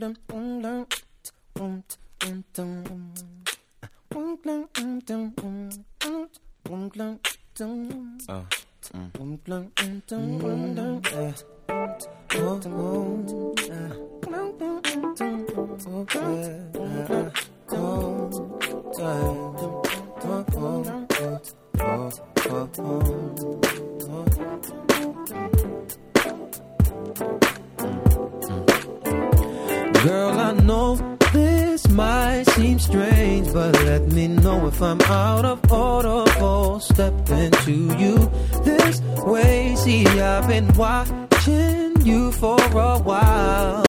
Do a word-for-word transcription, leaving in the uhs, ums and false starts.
Girl, I know this might seem strange, but let me know if I'm out of order for stepping to you this way. See, I've been watching you for a while,